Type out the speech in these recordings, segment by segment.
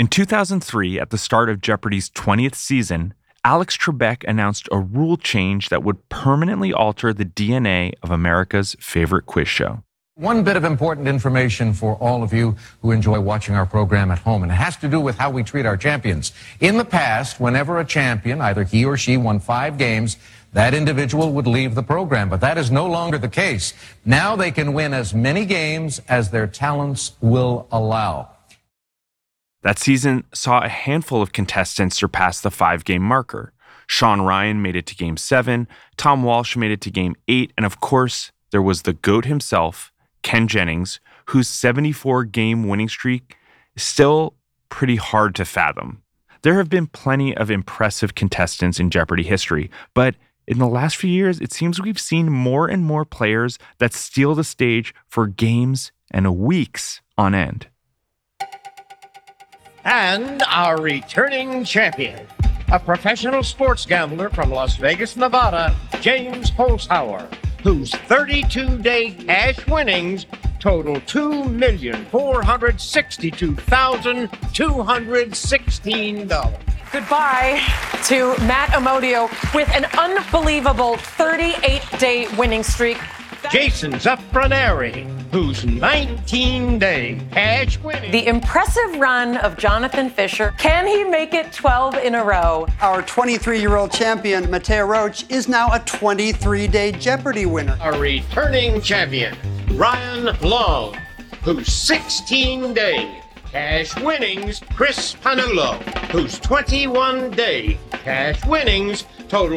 2003, at the start of Jeopardy's 20th season, Alex Trebek announced a rule change that would permanently alter the DNA of America's favorite quiz show. One bit of important information for all of you who enjoy watching our program at home, and it has to do with how we treat our champions. In the past, whenever a champion, either he or she, won 5 games, that individual would leave the program, but that is no longer the case. Now they can win as many games as their talents will allow. That season saw a handful of contestants surpass the 5-game marker. Sean Ryan made it to Game 7, Tom Walsh made it to Game 8, and of course, there was the GOAT himself, Ken Jennings, whose 74-game winning streak is still pretty hard to fathom. There have been plenty of impressive contestants in Jeopardy history, but in the last few years, it seems we've seen more and more players that steal the stage for games and weeks on end. And our returning champion, a professional sports gambler from Las Vegas, Nevada, James Holzhauer, whose 32-day cash winnings total $2,462,216. Goodbye to Matt Amodio with an unbelievable 38-day winning streak. Jason Zafraneri, whose 19-day cash winning. The impressive run of Jonathan Fisher. Can he make it 12 in a row? Our 23-year-old champion, Mateo Roach, is now a 23-day Jeopardy winner. A returning champion, Ryan Long, whose 16-day cash winnings, Chris Panulo, whose 21-day cash winnings total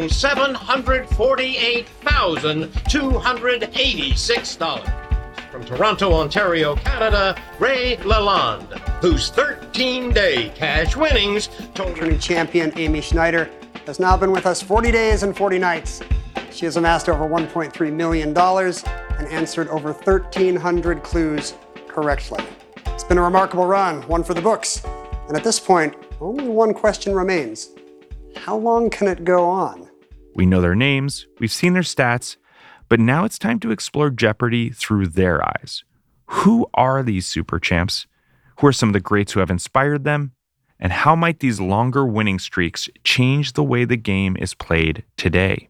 $748,286. From Toronto, Ontario, Canada, Ray Lalonde, whose 13-day cash winnings total... Returning champion Amy Schneider has now been with us 40 days and 40 nights. She has amassed over $1.3 million and answered over 1,300 clues correctly. It's been a remarkable run, one for the books. And at this point, only one question remains. How long can it go on? We know their names, we've seen their stats, but now it's time to explore Jeopardy through their eyes. Who are these super champs? Who are some of the greats who have inspired them? And how might these longer winning streaks change the way the game is played today?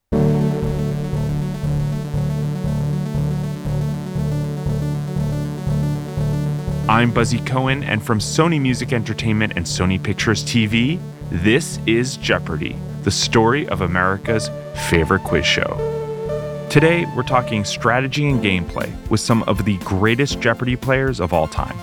I'm Buzzy Cohen, and from Sony Music Entertainment and Sony Pictures TV, this is Jeopardy, the story of America's favorite quiz show. Today, we're talking strategy and gameplay with some of the greatest Jeopardy players of all time.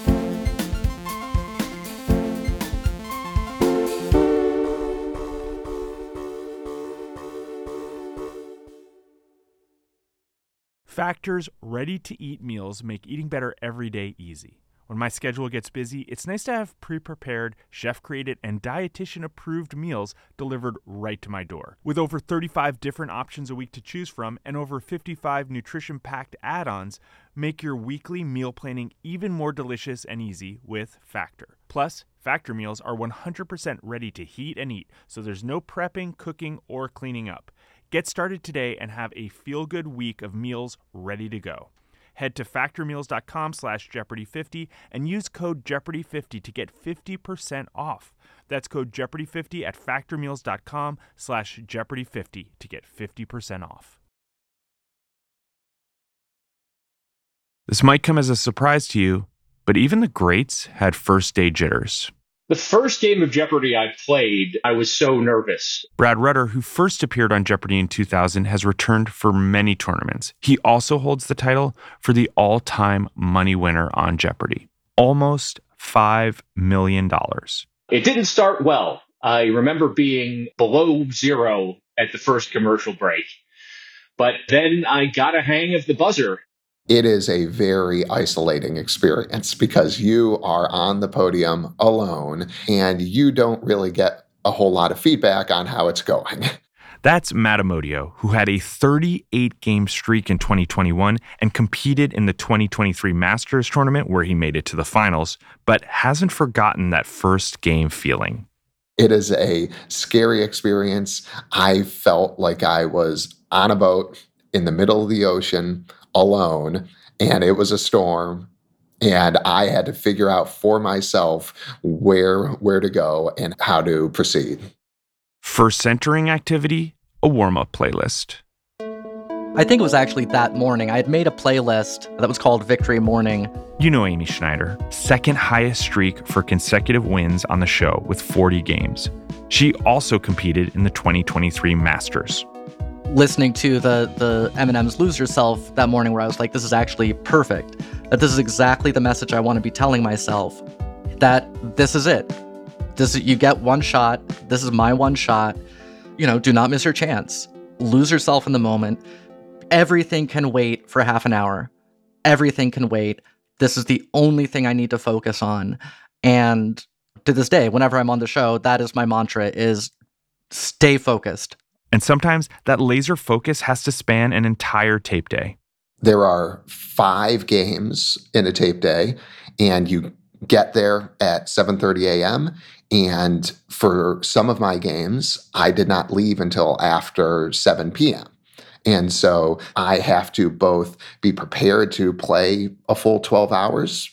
Factor's ready-to-eat meals make eating better every day easy. When my schedule gets busy, it's nice to have pre-prepared, chef-created, and dietitian-approved meals delivered right to my door. With over 35 different options a week to choose from and over 55 nutrition-packed add-ons, make your weekly meal planning even more delicious and easy with Factor. Plus, Factor meals are 100% ready to heat and eat, so there's no prepping, cooking, or cleaning up. Get started today and have a feel-good week of meals ready to go. Head to factormeals.com/Jeopardy50 and use code Jeopardy50 to get 50% off. That's code Jeopardy50 at factormeals.com/Jeopardy50 to get 50% off. This might come as a surprise to you, but even the greats had first-day jitters. The first game of Jeopardy I played, I was so nervous. Brad Rutter, who first appeared on Jeopardy in 2000, has returned for many tournaments. He also holds the title for the all-time money winner on Jeopardy, almost $5 million. It didn't start well. I remember being below zero at the first commercial break. But then I got a hang of the buzzer. It is a very isolating experience because you are on the podium alone and you don't really get a whole lot of feedback on how it's going. That's Matt Amodio, who had a 38-game streak in 2021 and competed in the 2023 Masters tournament where he made it to the finals, but hasn't forgotten that first game feeling. It is a scary experience. I felt like I was on a boat in the middle of the ocean alone, and it was a storm, And I had to figure out for myself where to go and how to proceed. First centering activity, a warm-up playlist. I think it was actually that morning. I had made a playlist that was called Victory Morning. You know Amy Schneider, second highest streak for consecutive wins on the show with 40 games. She also competed in the 2023 Masters. Listening to the M&M's Lose Yourself that morning, where I was like, this is actually perfect. That this is exactly the message I want to be telling myself. That this is it. You get one shot. This is my one shot. Do not miss your chance. Lose yourself in the moment. Everything can wait for half an hour. Everything can wait. This is the only thing I need to focus on. And to this day, whenever I'm on the show, that is my mantra, is stay focused. And sometimes that laser focus has to span an entire tape day. There are 5 games in a tape day, and you get there at 7:30 a.m. And for some of my games, I did not leave until after 7 p.m. And so I have to both be prepared to play a full 12 hours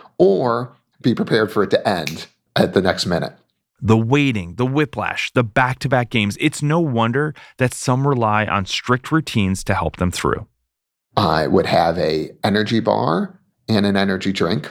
or be prepared for it to end at the next minute. The waiting, the whiplash, the back-to-back games, it's no wonder that some rely on strict routines to help them through. I would have an energy bar and an energy drink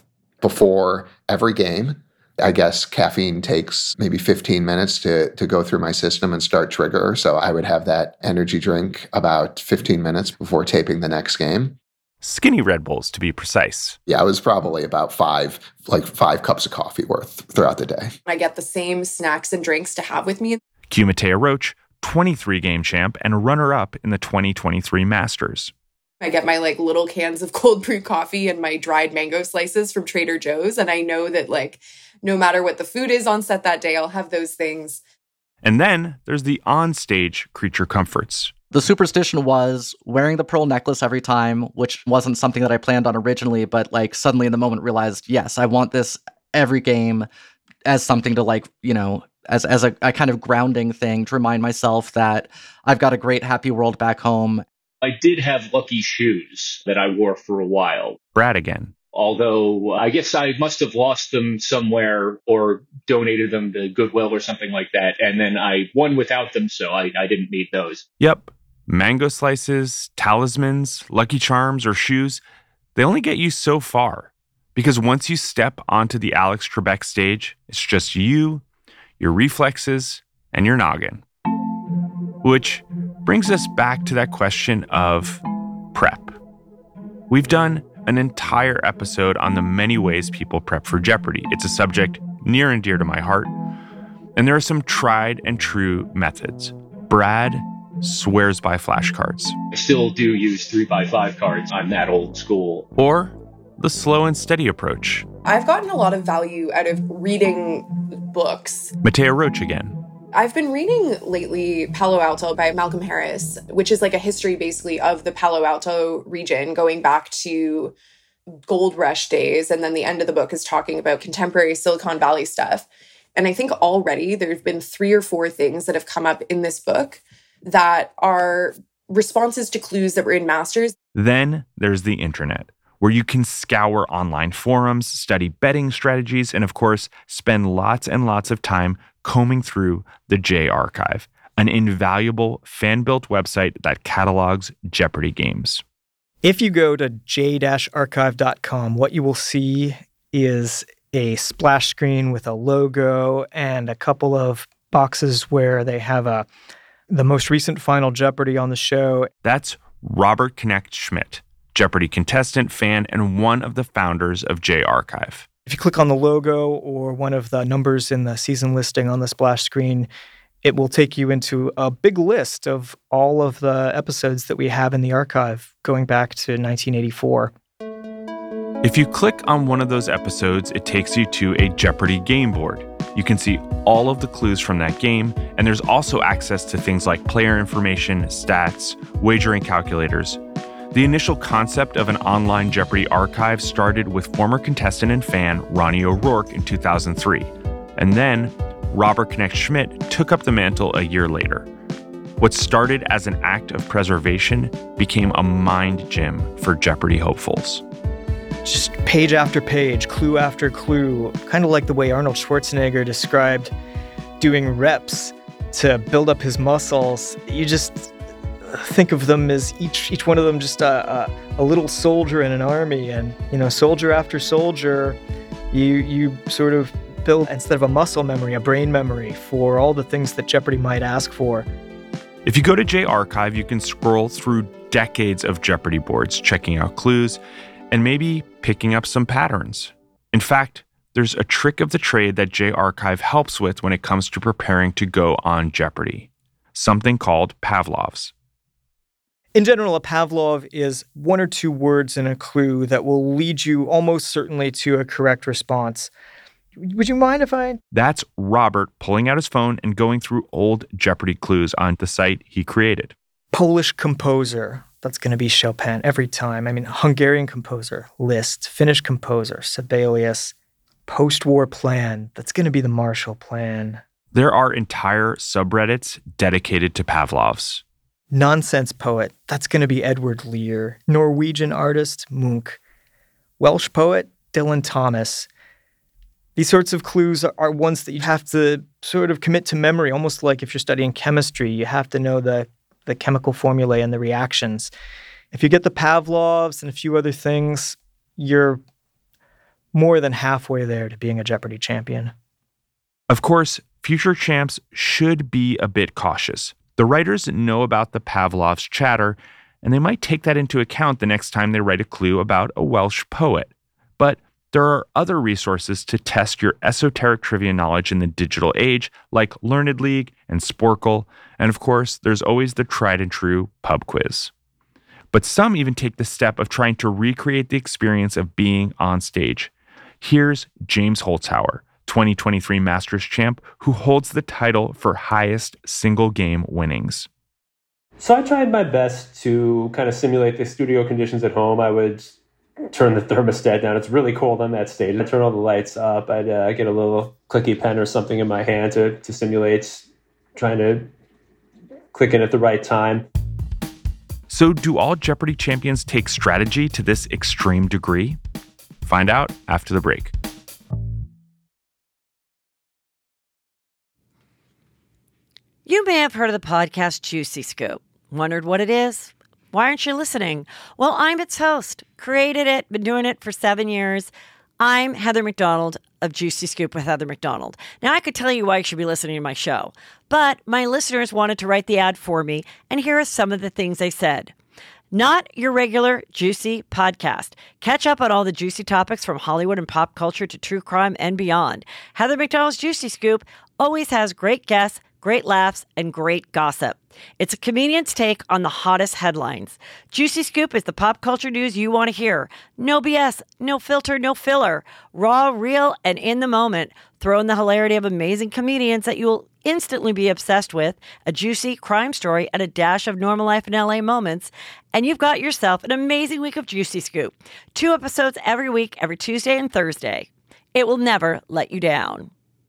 before every game. I guess caffeine takes maybe 15 minutes to go through my system and start trigger. So I would have that energy drink about 15 minutes before taping the next game. Skinny Red Bulls, to be precise. Yeah, it was probably about 5 cups of coffee worth throughout the day. I get the same snacks and drinks to have with me. Q Matea Roach, 23-game champ and runner-up in the 2023 Masters. I get my little cans of cold brew coffee and my dried mango slices from Trader Joe's. And I know that no matter what the food is on set that day, I'll have those things. And then there's the on-stage creature comforts. The superstition was wearing the pearl necklace every time, which wasn't something that I planned on originally, but suddenly in the moment realized, yes, I want this every game as something to as a kind of grounding thing to remind myself that I've got a great happy world back home. I did have lucky shoes that I wore for a while. Brad again. Although I guess I must have lost them somewhere or donated them to Goodwill or something like that. And then I won without them, so I didn't need those. Yep. Mango slices, talismans, Lucky Charms, or shoes, they only get you so far. Because once you step onto the Alex Trebek stage, it's just you, your reflexes, and your noggin. Which brings us back to that question of prep. We've done an entire episode on the many ways people prep for Jeopardy. It's a subject near and dear to my heart. And there are some tried and true methods. Brad swears by flashcards. I still do use 3x5 cards. I'm that old school. Or the slow and steady approach. I've gotten a lot of value out of reading books. Matea Roach again. I've been reading lately Palo Alto by Malcolm Harris, which is a history basically of the Palo Alto region going back to gold rush days. And then the end of the book is talking about contemporary Silicon Valley stuff. And I think already there's been 3 or 4 things that have come up in this book that are responses to clues that were in Masters. Then there's the internet, where you can scour online forums, study betting strategies, and of course, spend lots and lots of time combing through the J Archive, an invaluable fan-built website that catalogs Jeopardy games. If you go to j-archive.com, what you will see is a splash screen with a logo and a couple of boxes where they have the most recent Final Jeopardy on the show. That's Robert Knecht Schmidt, Jeopardy contestant, fan, and one of the founders of J Archive. If you click on the logo or one of the numbers in the season listing on the splash screen, it will take you into a big list of all of the episodes that we have in the archive going back to 1984. If you click on one of those episodes, it takes you to a Jeopardy game board. You can see all of the clues from that game, and there's also access to things like player information, stats, wagering calculators. The initial concept of an online Jeopardy archive started with former contestant and fan Ronnie O'Rourke in 2003. And then Robert Knecht Schmidt took up the mantle a year later. What started as an act of preservation became a mind gym for Jeopardy hopefuls. just page after page, clue after clue, kind of like the way Arnold Schwarzenegger described doing reps to build up his muscles. You just think of them as each one of them just a little soldier in an army, and soldier after soldier, you sort of build, instead of a muscle memory, a brain memory for all the things that Jeopardy might ask for. If you go to J Archive, you can scroll through decades of Jeopardy boards, checking out clues, and maybe picking up some patterns. In fact, there's a trick of the trade that J Archive helps with when it comes to preparing to go on Jeopardy, something called Pavlovs. In general, a Pavlov is one or two words in a clue that will lead you almost certainly to a correct response. Would you mind if I... That's Robert pulling out his phone and going through old Jeopardy clues on the site he created. Polish composer, that's going to be Chopin every time. I mean, Hungarian composer, Liszt. Finnish composer, Sibelius. Post-war plan, that's going to be the Marshall Plan. There are entire subreddits dedicated to Pavlovs. Nonsense poet, that's going to be Edward Lear. Norwegian artist, Munch. Welsh poet, Dylan Thomas. These sorts of clues are ones that you have to sort of commit to memory, almost like if you're studying chemistry, you have to know the chemical formulae and the reactions. If you get the Pavlovs and a few other things, you're more than halfway there to being a Jeopardy champion. Of course, future champs should be a bit cautious. The writers know about the Pavlovs chatter, and they might take that into account the next time they write a clue about a Welsh poet. But there are other resources to test your esoteric trivia knowledge in the digital age, like Learned League and Sporkle, and of course, there's always the tried and true pub quiz. But some even take the step of trying to recreate the experience of being on stage. Here's James Holzhauer, 2023 Masters champ, who holds the title for highest single game winnings. So I tried my best to kind of simulate the studio conditions at home. I would turn the thermostat down. It's really cold on that stage. I'd turn all the lights up. I'd get a little clicky pen or something in my hand to simulate trying to click in at the right time. So do all Jeopardy champions take strategy to this extreme degree? Find out after the break. You may have heard of the podcast Juicy Scoop. Wondered what it is? Why aren't you listening? Well, I'm its host. Created it, been doing it for 7 years. I'm Heather McDonald of Juicy Scoop with Heather McDonald. Now, I could tell you why you should be listening to my show, but my listeners wanted to write the ad for me, and here are some of the things they said. Not your regular juicy podcast. Catch up on all the juicy topics from Hollywood and pop culture to true crime and beyond. Heather McDonald's Juicy Scoop always has great guests, great laughs, and great gossip. It's a comedian's take on the hottest headlines. Juicy Scoop is the pop culture news you want to hear. No BS, no filter, no filler. Raw, real, and in the moment. Throw in the hilarity of amazing comedians that you'll instantly be obsessed with, a juicy crime story, and a dash of normal life in LA moments, and you've got yourself an amazing week of Juicy Scoop. 2 episodes every week, every Tuesday and Thursday. It will never let you down.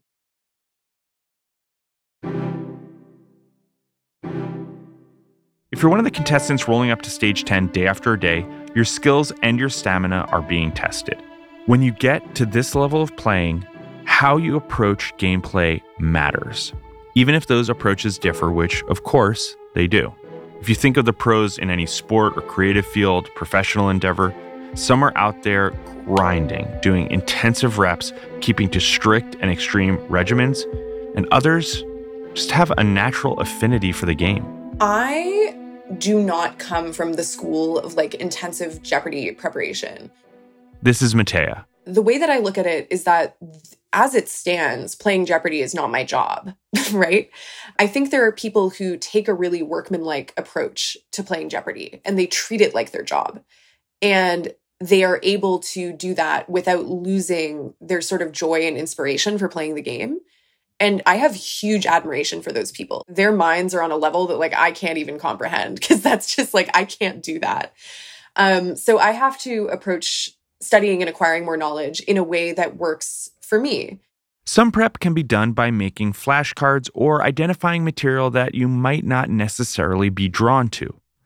If you're one of the contestants rolling up to stage 10 day after day, your skills and your stamina are being tested. When you get to this level of playing, how you approach gameplay matters, even if those approaches differ, which, of course, they do. If you think of the pros in any sport or creative field, professional endeavor, some are out there grinding, doing intensive reps, keeping to strict and extreme regimens, and others just have a natural affinity for the game. I do not come from the school of intensive Jeopardy preparation. This is Matea. The way that I look at it is that as it stands, playing Jeopardy is not my job, right? I think there are people who take a really workmanlike approach to playing Jeopardy and they treat it like their job. And they are able to do that without losing their sort of joy and inspiration for playing the game. And I have huge admiration for those people. Their minds are on a level that I can't even comprehend, because that's just I can't do that. So I have to approach studying and acquiring more knowledge in a way that works for me. Some prep can be done by making flashcards or identifying material that you might not necessarily be drawn to.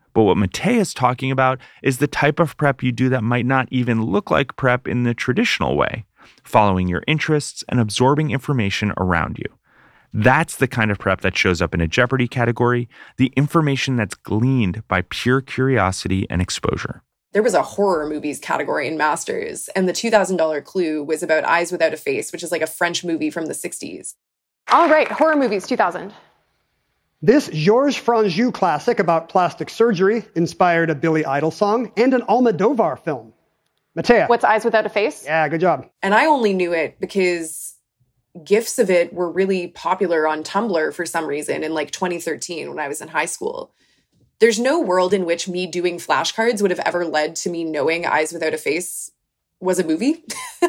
But what Matea's talking about is the type of prep you do that might not even look like prep in the traditional way, following your interests and absorbing information around you. That's the kind of prep that shows up in a Jeopardy category, the information that's gleaned by pure curiosity and exposure. There was a horror movies category in Masters, and the $2,000 clue was about Eyes Without a Face, which is like a French movie from the 60s. All right, horror movies 2000. This Georges Franju classic about plastic surgery inspired a Billy Idol song and an Almodovar film. Matea. What's Eyes Without a Face? Yeah, good job. And I only knew it because GIFs of it were really popular on Tumblr for some reason in like 2013 when I was in high school. There's no world in which me doing flashcards would have ever led to me knowing Eyes Without a Face was a movie.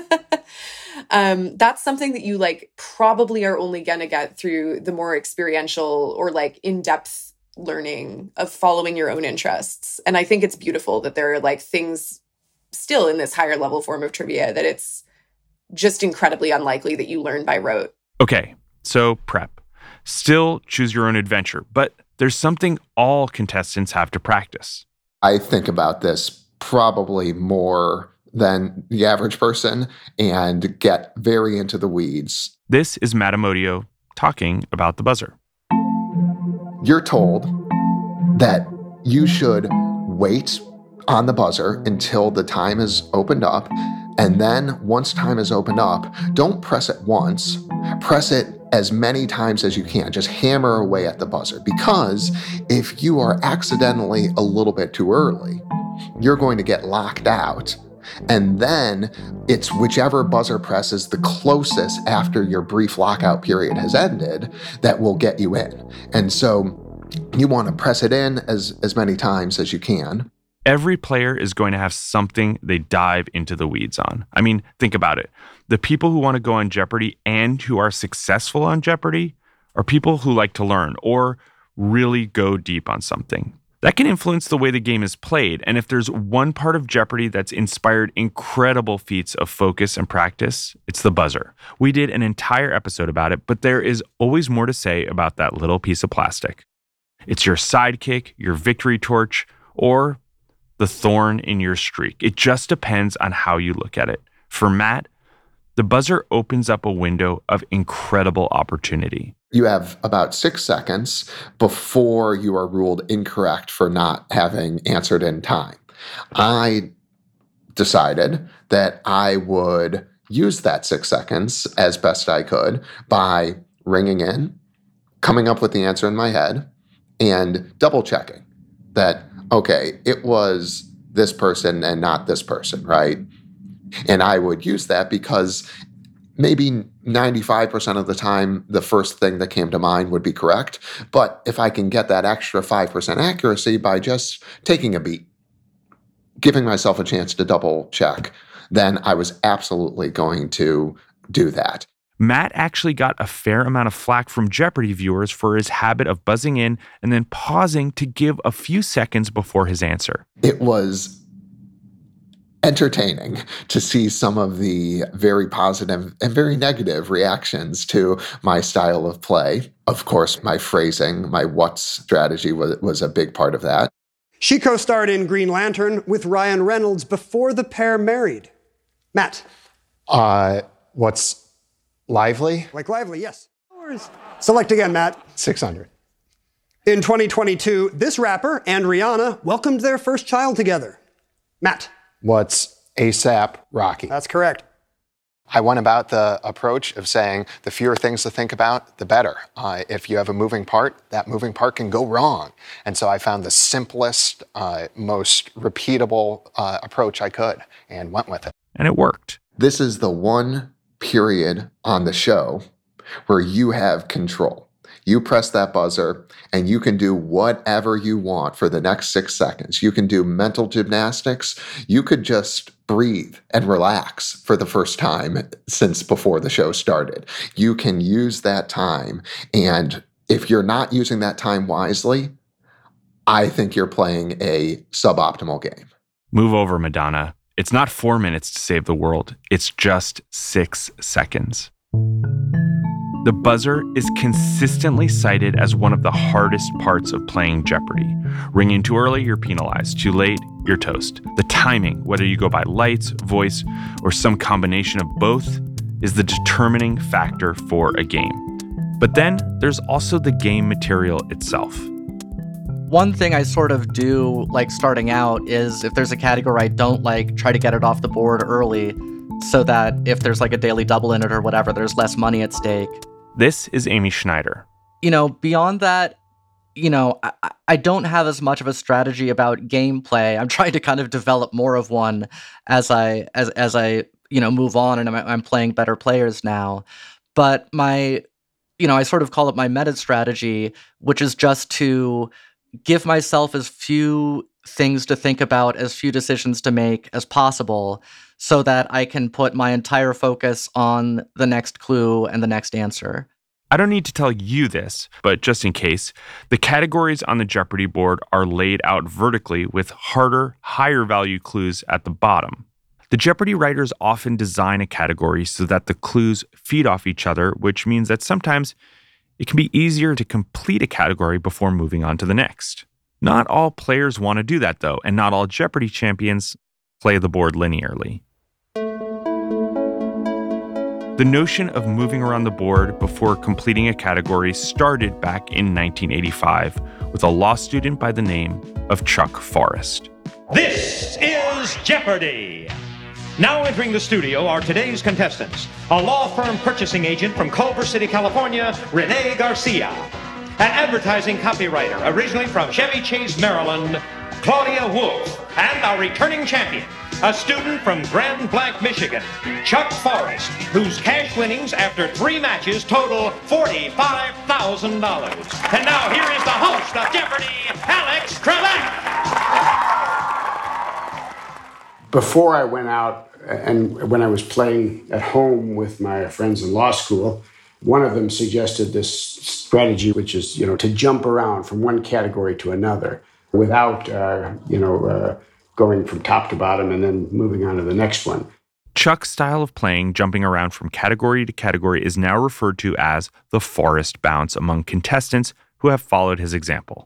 That's something that you like probably are only going to get through the more experiential or like in-depth learning of following your own interests. And I think it's beautiful that there are like things still in this higher level form of trivia that it's just incredibly unlikely that you learn by rote. Okay, so prep. Still choose your own adventure, but there's something all contestants have to practice. I think about this probably more than the average person and get very into the weeds. This is Matt Amodio talking about the buzzer. You're told that you should wait on the buzzer until the time is opened up. And then once time is opened up, don't press it once. Press it as many times as you can. Just hammer away at the buzzer. Because if you are accidentally a little bit too early, you're going to get locked out. And then it's whichever buzzer press is the closest after your brief lockout period has ended that will get you in. And so you want to press it in as many times as you can. Every player is going to have something they dive into the weeds on. I mean, think about it. The people who want to go on Jeopardy and who are successful on Jeopardy are people who like to learn or really go deep on something. That can influence the way the game is played. And if there's one part of Jeopardy that's inspired incredible feats of focus and practice, it's the buzzer. We did an entire episode about it, but there is always more to say about that little piece of plastic. It's your sidekick, your victory torch, or the thorn in your streak. It just depends on how you look at it. For Matt, the buzzer opens up a window of incredible opportunity. You have about 6 seconds before you are ruled incorrect for not having answered in time. I decided that I would use that 6 seconds as best I could by ringing in, coming up with the answer in my head, and double checking that, okay, it was this person and not this person, right? And I would use that because maybe 95% of the time, the first thing that came to mind would be correct. But if I can get that extra 5% accuracy by just taking a beat, giving myself a chance to double check, then I was absolutely going to do that. Matt actually got a fair amount of flack from Jeopardy viewers for his habit of buzzing in and then pausing to give a few seconds before his answer. It was entertaining to see some of the very positive and very negative reactions to my style of play. Of course, my phrasing, my what's strategy was a big part of that. She co-starred in Green Lantern with Ryan Reynolds before the pair married. Matt. What's Lively? Like Lively, yes. Select again, Matt. 600. In 2022, this rapper and Rihanna welcomed their first child together. Matt. What's ASAP Rocky? That's correct. I went about the approach of saying the fewer things to think about, the better. If you have a moving part, that moving part can go wrong. And so I found the simplest, most repeatable approach I could and went with it. And it worked. This is the one period on the show where you have control. You press that buzzer and you can do whatever you want for the next 6 seconds. You can do mental gymnastics. You could just breathe and relax for the first time since before the show started. You can use that time. And if you're not using that time wisely, I think you're playing a suboptimal game. Move over, Madonna. It's not 4 minutes to save the world. It's just 6 seconds. The buzzer is consistently cited as one of the hardest parts of playing Jeopardy! Ringing too early, you're penalized. Too late, you're toast. The timing, whether you go by lights, voice, or some combination of both, is the determining factor for a game. But then there's also the game material itself. One thing I sort of do, like starting out, is if there's a category I don't like, try to get it off the board early so that if there's like a daily double in it or whatever, there's less money at stake. This is Amy Schneider. Beyond that, I don't have as much of a strategy about gameplay. I'm trying to kind of develop more of one as I move on, and I'm playing better players now. But I sort of call it my meta strategy, which is just to give myself as few things to think about, as few decisions to make as possible, so that I can put my entire focus on the next clue and the next answer. I don't need to tell you this, but just in case, the categories on the Jeopardy board are laid out vertically with harder, higher value clues at the bottom. The Jeopardy writers often design a category so that the clues feed off each other, which means that sometimes it can be easier to complete a category before moving on to the next. Not all players want to do that, though, and not all Jeopardy champions play the board linearly. The notion of moving around the board before completing a category started back in 1985 with a law student by the name of Chuck Forrest. This is Jeopardy! Now entering the studio are today's contestants. A law firm purchasing agent from Culver City, California, Renee Garcia. An advertising copywriter originally from Chevy Chase, Maryland, Claudia Wolf. And our returning champion, a student from Grand Blanc, Michigan, Chuck Forrest, whose cash winnings after 3 matches total $45,000. And now here is the host of Jeopardy, Alex Trebek. Before I went out and when I was playing at home with my friends in law school, one of them suggested this strategy, which is, to jump around from one category to another without, going from top to bottom and then moving on to the next one. Chuck's style of playing, jumping around from category to category, is now referred to as the Forrest bounce among contestants who have followed his example.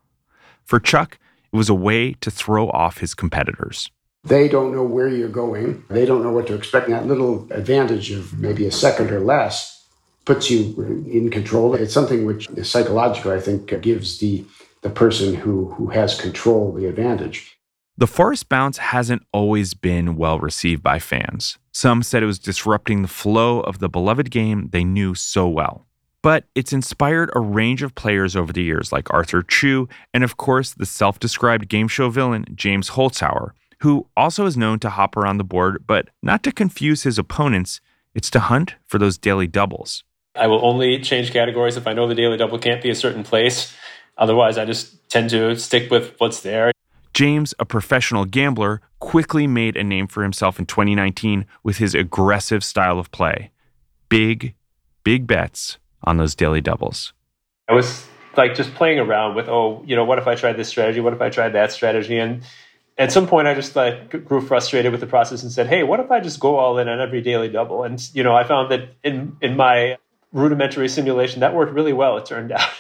For Chuck, it was a way to throw off his competitors. They don't know where you're going. They don't know what to expect. And that little advantage of maybe a second or less puts you in control. It's something which is psychological, I think, gives the person who has control the advantage. The Forrest bounce hasn't always been well received by fans. Some said it was disrupting the flow of the beloved game they knew so well. But it's inspired a range of players over the years, like Arthur Chu, and of course, the self-described game show villain, James Holzhauer, who also is known to hop around the board, but not to confuse his opponents, it's to hunt for those daily doubles. I will only change categories if I know the daily double can't be a certain place. Otherwise, I just tend to stick with what's there. James, a professional gambler, quickly made a name for himself in 2019 with his aggressive style of play. Big bets on those daily doubles. I was just playing around with, what if I tried this strategy? What if I tried that strategy? And at some point, I just grew frustrated with the process and said, hey, what if I just go all in on every daily double? And, I found that in my rudimentary simulation, that worked really well, it turned out.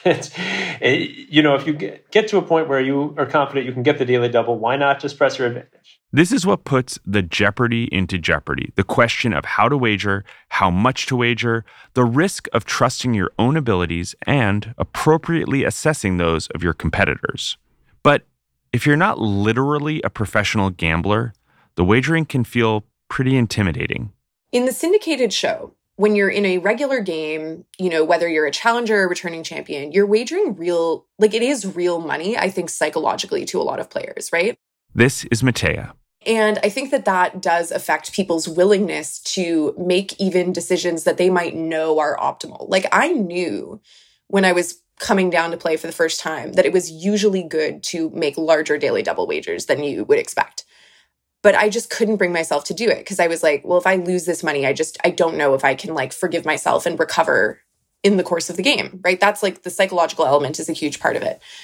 If you get to a point where you are confident you can get the daily double, why not just press your advantage? This is what puts the Jeopardy into jeopardy. The question of how to wager, how much to wager, the risk of trusting your own abilities, and appropriately assessing those of your competitors. But if you're not literally a professional gambler, the wagering can feel pretty intimidating. In the syndicated show, when you're in a regular game, whether you're a challenger or returning champion, you're wagering it is real money, I think, psychologically to a lot of players, right? This is Matea. And I think that does affect people's willingness to make even decisions that they might know are optimal. I knew when I was coming down to play for the first time that it was usually good to make larger daily double wagers than you would expect. But I just couldn't bring myself to do it because I was like, well, if I lose this money, I don't know if I can forgive myself and recover in the course of the game, right? That's the psychological element is a huge part of it.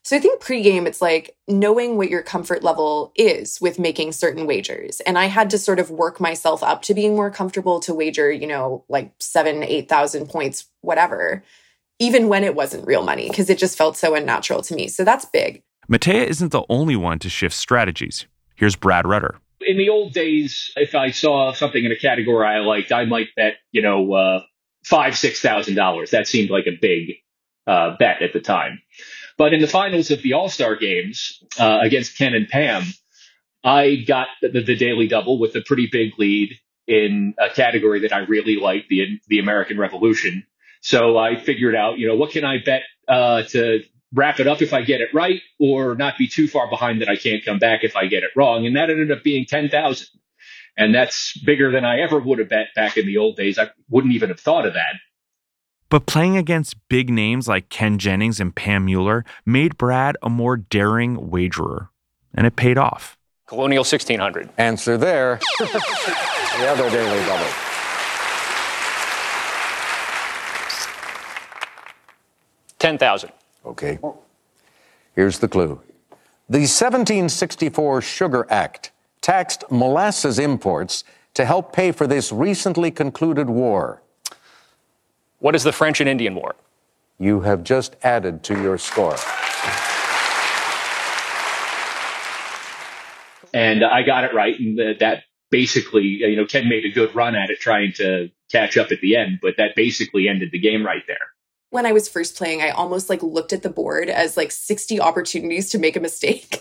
So I think pregame, it's like knowing what your comfort level is with making certain wagers. And I had to sort of work myself up to being more comfortable to wager, like 7,000, 8,000 points, whatever, even when it wasn't real money, because it just felt so unnatural to me. So that's big. Matea isn't the only one to shift strategies. Here's Brad Rutter. In the old days, if I saw something in a category I liked, I might bet, $5,000, $6,000. That seemed like a big bet at the time. But in the finals of the All-Star games against Ken and Pam, I got the daily double with a pretty big lead in a category that I really liked, the American Revolution. So I figured out, what can I bet to wrap it up if I get it right, or not be too far behind that I can't come back if I get it wrong. And that ended up being 10,000. And that's bigger than I ever would have bet back in the old days. I wouldn't even have thought of that. But playing against big names like Ken Jennings and Pam Mueller made Brad a more daring wagerer, and it paid off. Colonial 1600. Answer there. The other daily double. $10,000. Okay. Here's the clue. The 1764 Sugar Act taxed molasses imports to help pay for this recently concluded war. What is the French and Indian War? You have just added to your score. And I got it right. And that basically, Ken made a good run at it trying to catch up at the end, but that basically ended the game right there. When I was first playing, I almost looked at the board as 60 opportunities to make a mistake.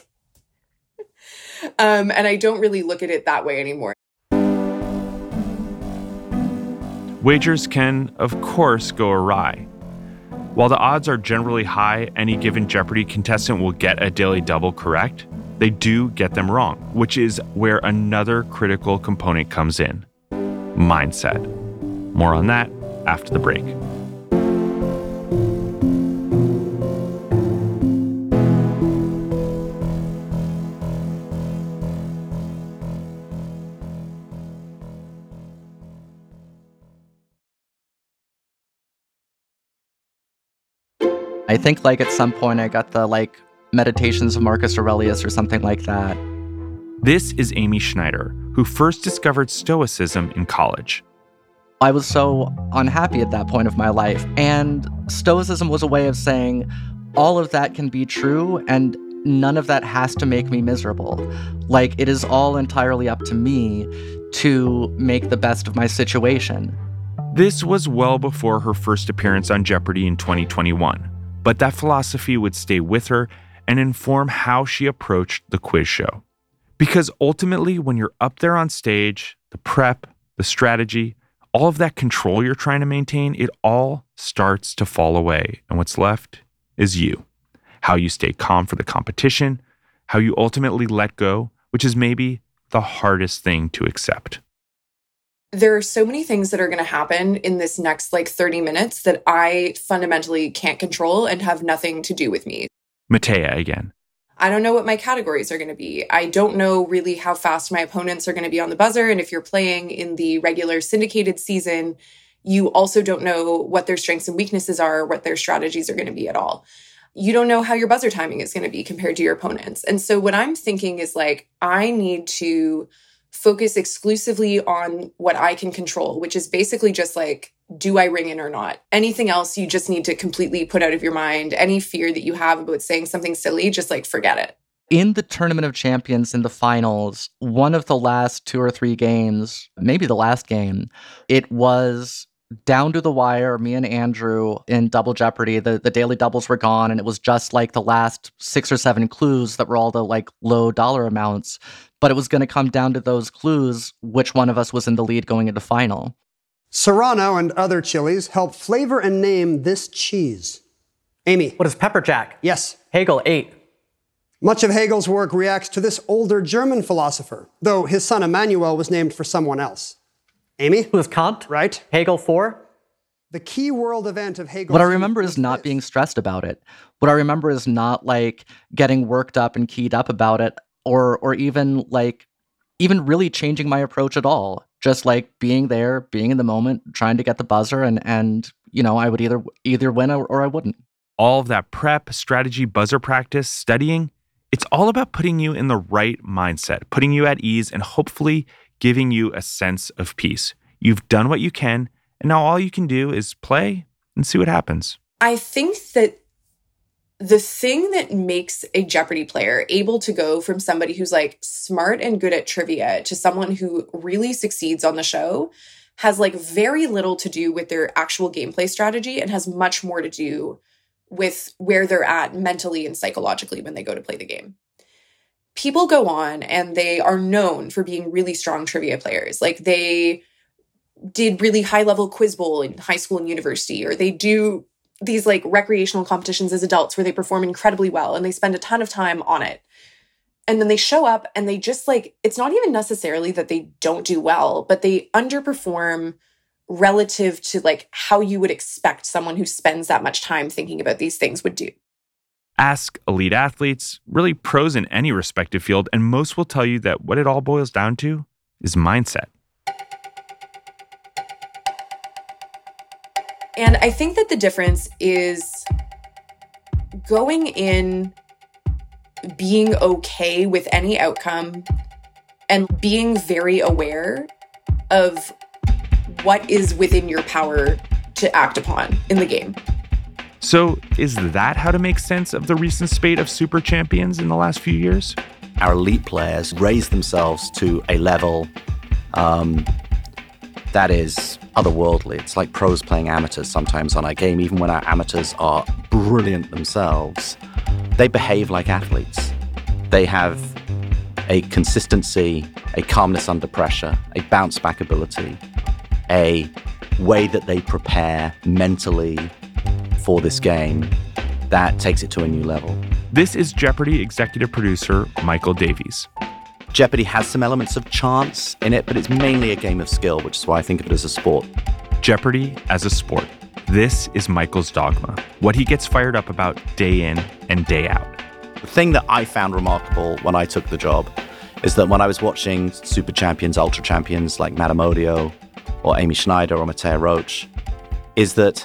And I don't really look at it that way anymore. Wagers can, of course, go awry. While the odds are generally high any given Jeopardy contestant will get a daily double correct, they do get them wrong, which is where another critical component comes in: mindset. More on that after the break. I think at some point I got the Meditations of Marcus Aurelius or something like that. This is Amy Schneider, who first discovered Stoicism in college. I was so unhappy at that point of my life, and Stoicism was a way of saying all of that can be true and none of that has to make me miserable. It is all entirely up to me to make the best of my situation. This was well before her first appearance on Jeopardy in 2021. But that philosophy would stay with her and inform how she approached the quiz show. Because ultimately, when you're up there on stage, the prep, the strategy, all of that control you're trying to maintain, it all starts to fall away. And what's left is you. How you stay calm for the competition, how you ultimately let go, which is maybe the hardest thing to accept. There are so many things that are going to happen in this next 30 minutes that I fundamentally can't control and have nothing to do with me. Matea again. I don't know what my categories are going to be. I don't know really how fast my opponents are going to be on the buzzer. And if you're playing in the regular syndicated season, you also don't know what their strengths and weaknesses are, what their strategies are going to be at all. You don't know how your buzzer timing is going to be compared to your opponents. And so what I'm thinking is I need to focus exclusively on what I can control, which is basically just do I ring in or not? Anything else you just need to completely put out of your mind. Any fear that you have about saying something silly, just forget it. In the Tournament of Champions in the finals, one of the last 2 or 3 games, maybe the last game, it was down to the wire, me and Andrew in Double Jeopardy. The daily doubles were gone, and it was just the last 6 or 7 clues that were all the low dollar amounts. But it was going to come down to those clues, which one of us was in the lead going into final. Serrano and other chilies help flavor and name this cheese. Amy. What is pepper jack? Yes. Hegel, 8. Much of Hegel's work reacts to this older German philosopher, though his son Immanuel was named for someone else. Amy? Who is Kant? Right. Hegel, 4. The key world event of Hegel. What I remember is not being stressed about it. What I remember is not getting worked up and keyed up about it, or even really changing my approach at all. Just being there, being in the moment, trying to get the buzzer, and I would either win or I wouldn't. All of that prep, strategy, buzzer practice, studying, it's all about putting you in the right mindset, putting you at ease, and hopefully giving you a sense of peace. You've done what you can, and now all you can do is play and see what happens. I think that the thing that makes a Jeopardy player able to go from somebody who's like smart and good at trivia to someone who really succeeds on the show has like very little to do with their actual gameplay strategy and has much more to do with where they're at mentally and psychologically when they go to play the game. People go on and they are known for being really strong trivia players. Like they did really high level quiz bowl in high school and university, or they do these like recreational competitions as adults where they perform incredibly well and they spend a ton of time on it. And then they show up and they just like, it's not even necessarily that they don't do well, but they underperform relative to like how you would expect someone who spends that much time thinking about these things would do. Ask elite athletes, really pros in any respective field, and most will tell you that what it all boils down to is mindset. And I think that the difference is going in, being okay with any outcome, and being very aware of what is within your power to act upon in the game. So is that how to make sense of the recent spate of super champions in the last few years? Our elite players raise themselves to a level that is otherworldly. It's like pros playing amateurs sometimes on our game. Even when our amateurs are brilliant themselves, they behave like athletes. They have a consistency, a calmness under pressure, a bounce back ability, a way that they prepare mentally for this game that takes it to a new level. This is Jeopardy! Executive producer Michael Davies. Jeopardy! Has some elements of chance in it, but it's mainly a game of skill, which is why I think of it as a sport. Jeopardy! As a sport. This is Michael's dogma, what he gets fired up about day in and day out. The thing that I found remarkable when I took the job is that when I was watching super champions, ultra champions like Matt Amodio or Amy Schneider or Mattea Roach, is that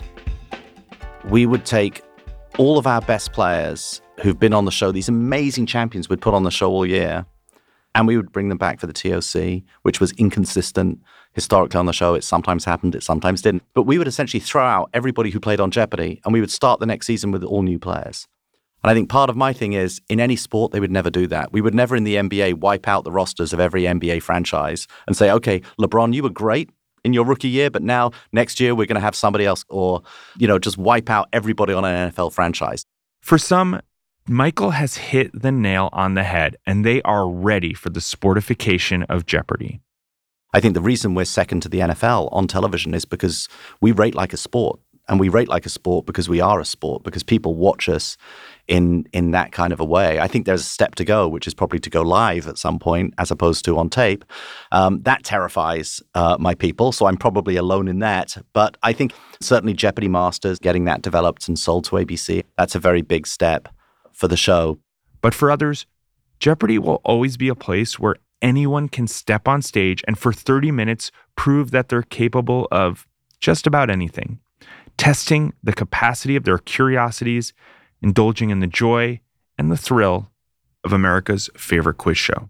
we would take all of our best players who've been on the show, these amazing champions we'd put on the show all year, and we would bring them back for the TOC, which was inconsistent. Historically on the show, it sometimes happened, it sometimes didn't. But we would essentially throw out everybody who played on Jeopardy, and we would start the next season with all new players. And I think part of my thing is, in any sport, they would never do that. We would never in the NBA wipe out the rosters of every NBA franchise and say, okay, LeBron, you were great in your rookie year, but now next year we're going to have somebody else, or, just wipe out everybody on an NFL franchise. For some, Michael has hit the nail on the head, and they are ready for the sportification of Jeopardy! I think the reason we're second to the NFL on television is because we rate like a sport. And we rate like a sport because we are a sport, because people watch us in that kind of a way. I think there's a step to go, which is probably to go live at some point as opposed to on tape. That terrifies my people, so I'm probably alone in that. But I think certainly Jeopardy! Masters, getting that developed and sold to ABC, that's a very big step for the show. But for others, Jeopardy! Will always be a place where anyone can step on stage and for 30 minutes prove that they're capable of just about anything. Testing the capacity of their curiosities, indulging in the joy and the thrill of America's favorite quiz show.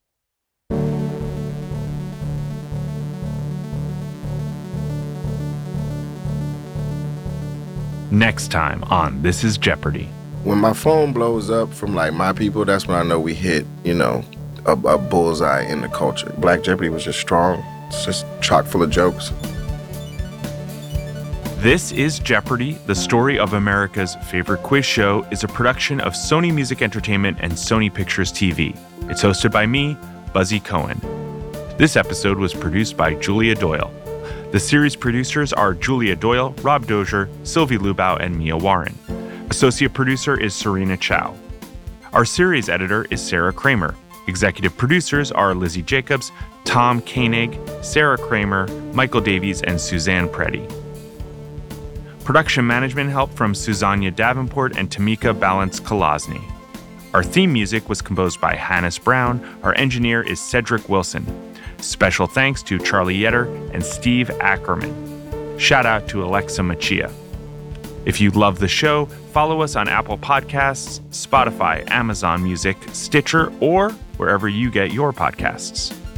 Next time on This is Jeopardy! When my phone blows up from like my people, that's when I know we hit, a bullseye in the culture. Black Jeopardy! Was just strong. It's just chock full of jokes. This is Jeopardy! The story of America's favorite quiz show is a production of Sony Music Entertainment and Sony Pictures TV. It's hosted by me, Buzzy Cohen. This episode was produced by Julia Doyle. The series producers are Julia Doyle, Rob Dozier, Sylvie Lubau, and Mia Warren. Associate producer is Serena Chow. Our series editor is Sarah Kramer. Executive producers are Lizzie Jacobs, Tom Koenig, Sarah Kramer, Michael Davies, and Suzanne Preddy. Production management help from Susanna Davenport and Tamika Balance-Kolosny. Our theme music was composed by Hannes Brown. Our engineer is Cedric Wilson. Special thanks to Charlie Yetter and Steve Ackerman. Shout out to Alexa Machia. If you love the show, follow us on Apple Podcasts, Spotify, Amazon Music, Stitcher, or wherever you get your podcasts.